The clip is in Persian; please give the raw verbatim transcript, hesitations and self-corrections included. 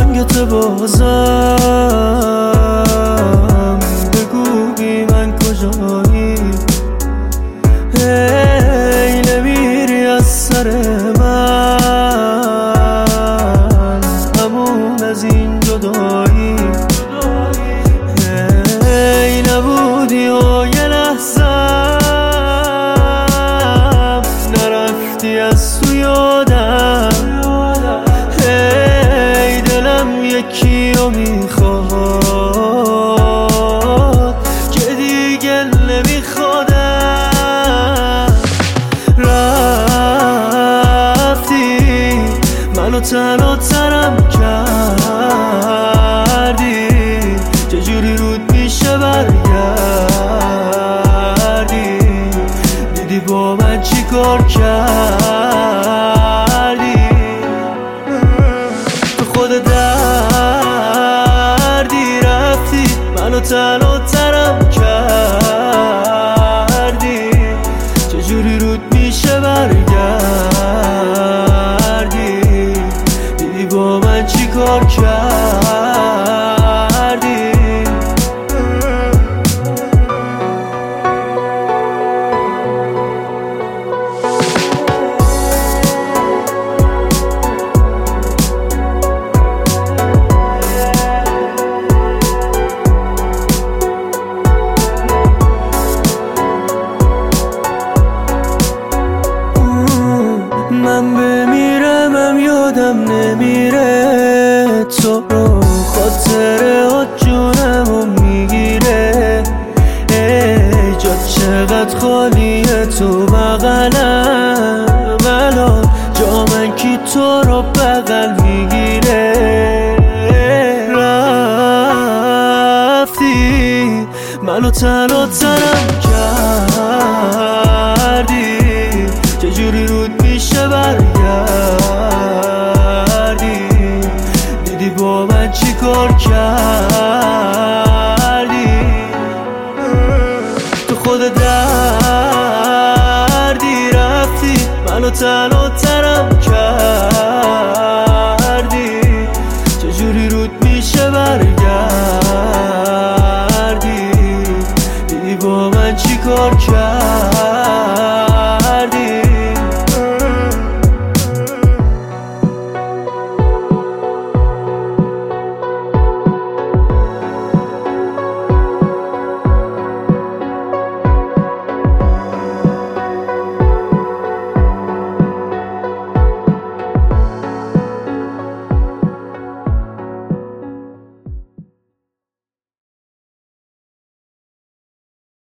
آهنگت بازم، بگو بی من کجایی؟ هی نمیری از سر من، همون از این جدایی. هی نبودی و یه لحظم نرفتی از تو یادم. هی دلم یکی رو میخواد که دیگه نمیخوادم. رفتی منو تنها ترم کردی، چجوری رود میشه برگردی؟ دیدی با من چی کار کردی؟ تو خود دردی رفتی منو تنها ترم کردی، چجوری رود میشه برگردی؟ دیدی با من چی کار کردی؟ من بمیرمم یادم نمیره تو رو، خاطره جونمو میگیره. ای جا چقدر خالیه تو بغلم، الان جا من کی تو رو بغل میگیره؟ رفتی منو تنها تنم کردی، چجوری رود میشه برگردی؟ دیدی با من چی کار کردی؟ تو خود دردی رفتی منو تنها ترم کردی، چجوری رود میشه برگردی؟ دیدی با من چی کار کردی؟